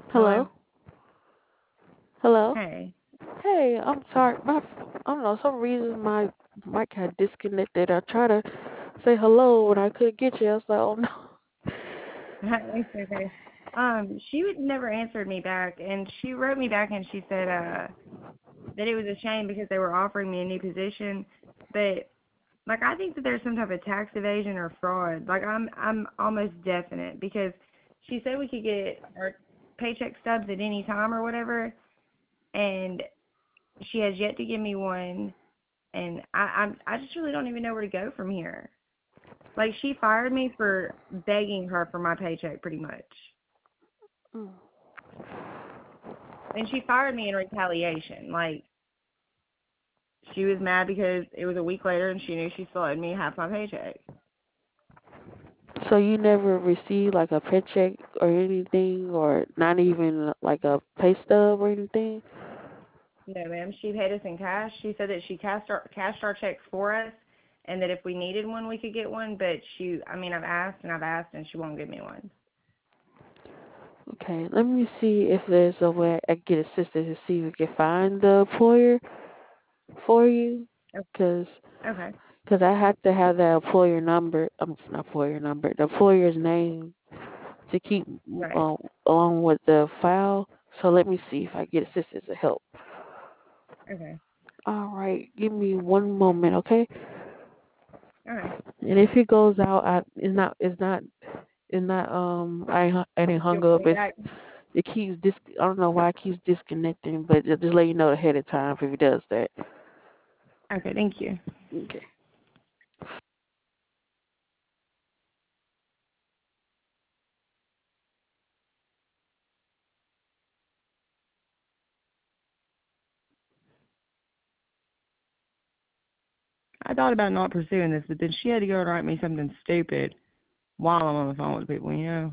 Hello? Hello? Hello? Hey. Hey, I'm sorry. I don't know, some reason my mic had disconnected. I tried to say hello and I couldn't get you. I was like, oh no. It's okay. She would never answered me back, and she wrote me back and she said that it was a shame because they were offering me a new position, but like I think that there's some type of tax evasion or fraud. Like I'm almost definite because she said we could get our paycheck stubs at any time or whatever, and she has yet to give me one, and I just really don't even know where to go from here. Like she fired me for begging her for my paycheck pretty much. Mm. And she fired me in retaliation. Like she was mad because it was a week later and she knew she still owed me half my paycheck. So you never received like a paycheck or anything, or not even like a pay stub or anything? No, ma'am. She paid us in cash. She said that she cashed our checks for us, and that if we needed one, we could get one. But I've asked, and she won't give me one. Okay, let me see if there's a way I can get assistance to see if we can find the employer for you. Oh, Cause, okay. 'Cause I have to have the employer number, not employer number, the employer's name to keep Right. um, along with the file. So let me see if I get assistance to help. Okay. All right, give me one moment, okay? Okay. And if it goes out, it's not. I didn't You'll hung call up. me back. It keeps I don't know why it keeps disconnecting, but just let you know ahead of time if it does that. Okay. Thank you. Okay. I thought about not pursuing this, but then she had to go and write me something stupid while I'm on the phone with people. You know.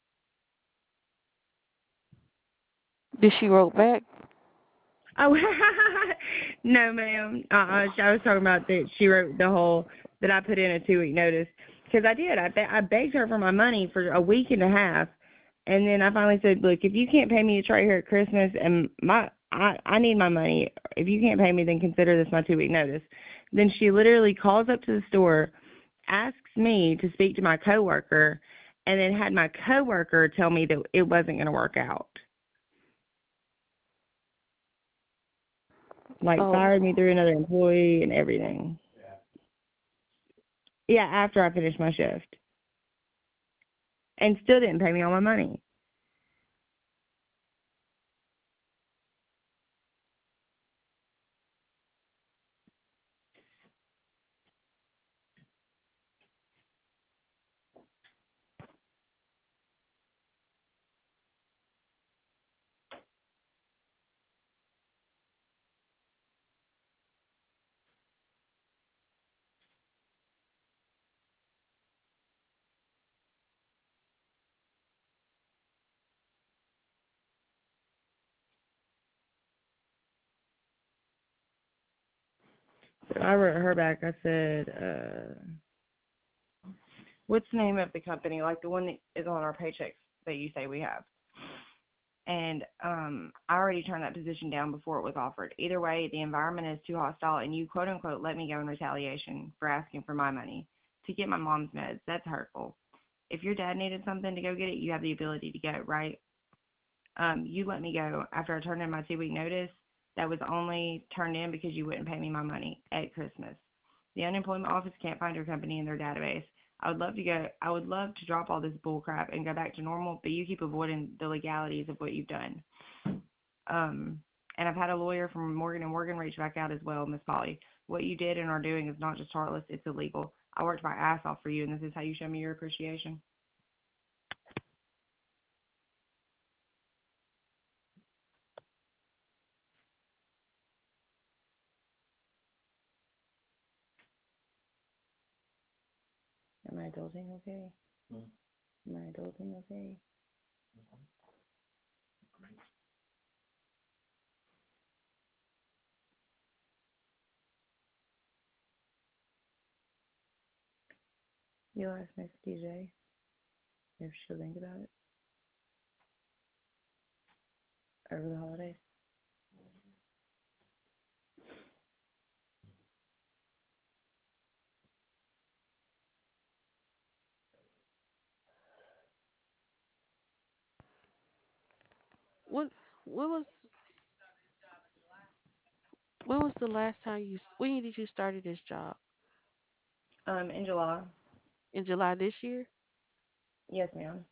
Did she wrote back? Oh, no, ma'am. I was talking about that she wrote the whole that I put in a 2 week notice because I did. I begged her for my money for a week and a half, and then I finally said, "Look, if you can't pay me, it's right here at Christmas, and I need my money. If you can't pay me, then consider this my 2 week notice." Then she literally calls up to the store, asks me to speak to my coworker, and then had my coworker tell me that it wasn't going to work out. Like Oh, fired me through another employee and everything. Yeah, after I finished my shift. And still didn't pay me all my money. So I wrote her back. I said, what's the name of the company? Like the one that is on our paychecks that you say we have. And I already turned that position down before it was offered. Either way, the environment is too hostile, and you quote unquote let me go in retaliation for asking for my money to get my mom's meds. That's hurtful. If your dad needed something to go get it, you have the ability to get it, right? You let me go after I turned in my 2 week notice. That was only turned in because you wouldn't pay me my money at Christmas. The unemployment office can't find your company in their database. I would love to drop all this bull crap and go back to normal, but you keep avoiding the legalities of what you've done. Um, and I've had a lawyer from Morgan and Morgan reach back out as well, Miss Polly. What you did and are doing is not just heartless, it's illegal. I worked my ass off for you, and this is how you show me your appreciation. Am I adulting okay? Am I adulting okay? You'll ask Miss DJ if she'll think about it. over the holidays. When when was when was the last time when did you started this job? In July. In July this year? Yes, ma'am.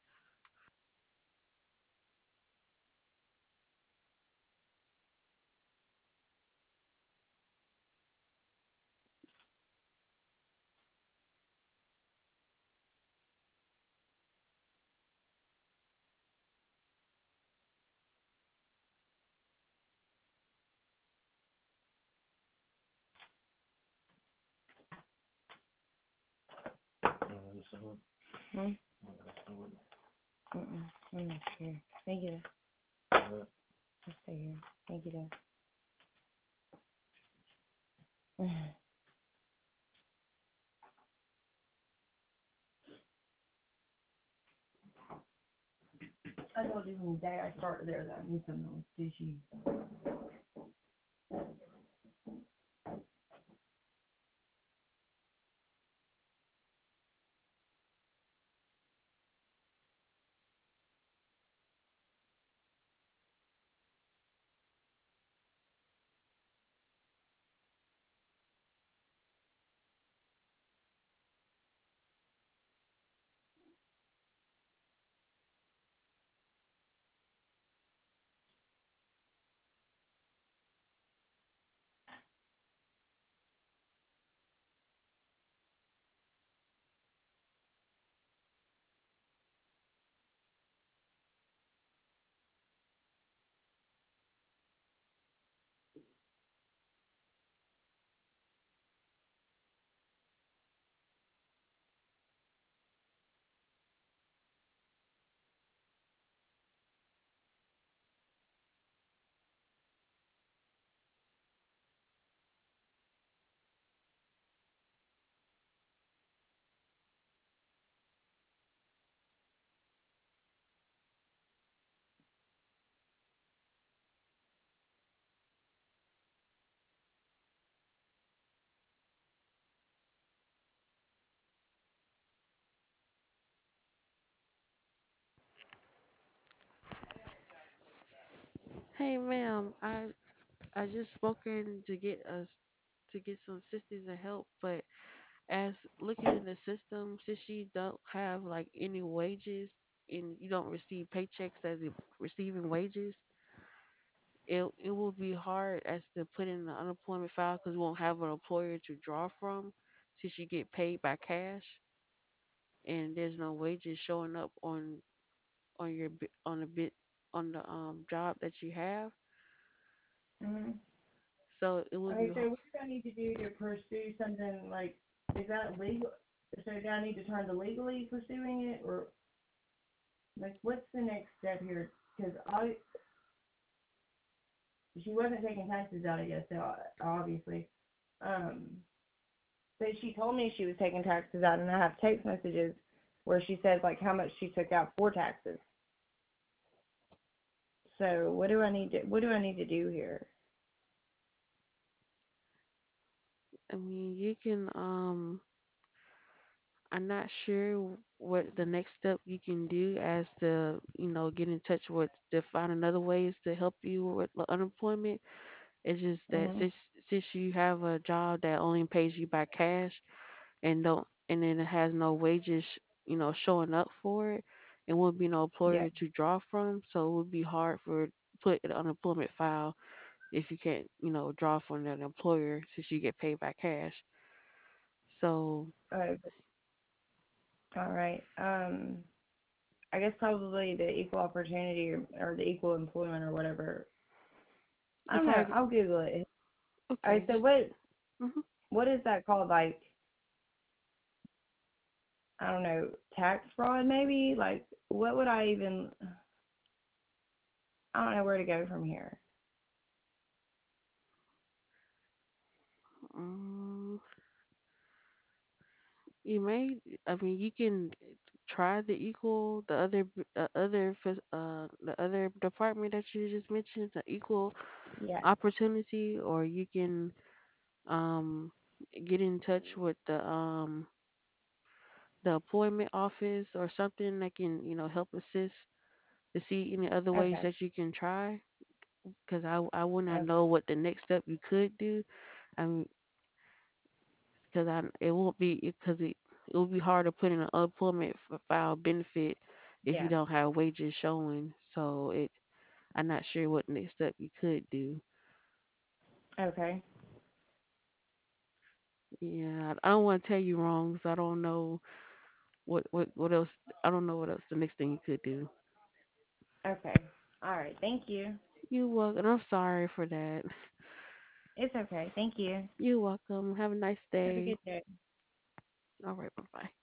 Hmm? Mm-mm. Mm, here. Thank you. Just stay here. Thank you, though. I told you from the day I started there that I need something with sushi. Hey ma'am, I just spoken to get some assistance and help, but as looking in the system, since you don't have like any wages and you don't receive paychecks as if receiving wages, it will be hard as to put in the unemployment file because we won't have an employer to draw from since you get paid by cash and there's no wages showing up on your on the bit on the job that you have. Mm-hmm. So it would be Okay, so what do I need to do to pursue something like, is that legal? So do I need to turn to legally pursuing it, or like what's the next step here? Because she wasn't taking taxes out, I guess, so obviously. Um, but she told me she was taking taxes out, and I have text messages where she says like how much she took out for taxes. So what do I need to do here? I mean, you can I'm not sure what the next step you can do as to, get in touch with to find another ways to help you with the unemployment. It's just that Mhm. since you have a job that only pays you by cash and then it has no wages, showing up for it, it won't be no Yeah. employer to draw from, so it would be hard for put an unemployment file if you can't, draw from an employer since you get paid by cash. So Uh, all right. I guess probably the equal opportunity or the equal employment or whatever. I if don't know. I I'll Google it. All right. okay, So mhm. what is that called? Like, I don't know, tax fraud maybe? Like, what would I even? I don't know where to go from here. Mm, you may, I mean, you can try the equal, the other department that you just mentioned, the equal Yeah. opportunity, or you can um get in touch with the employment office or something that can help assist to see any other ways Okay. that you can try. Because I would not Okay. know what the next step you could do. I mean, because I it won't be because it will be hard to put in an unemployment file benefit if you Yeah. don't have wages showing. So I'm not sure what next step you could do. Okay. Yeah, I don't want to tell you wrong, because I don't know what else. I don't know what else the next thing you could do. Okay. All right. Thank you. You welcome. I'm sorry for that. It's okay. Thank you. You're welcome. Have a nice Have a day. good day. All right. Bye bye.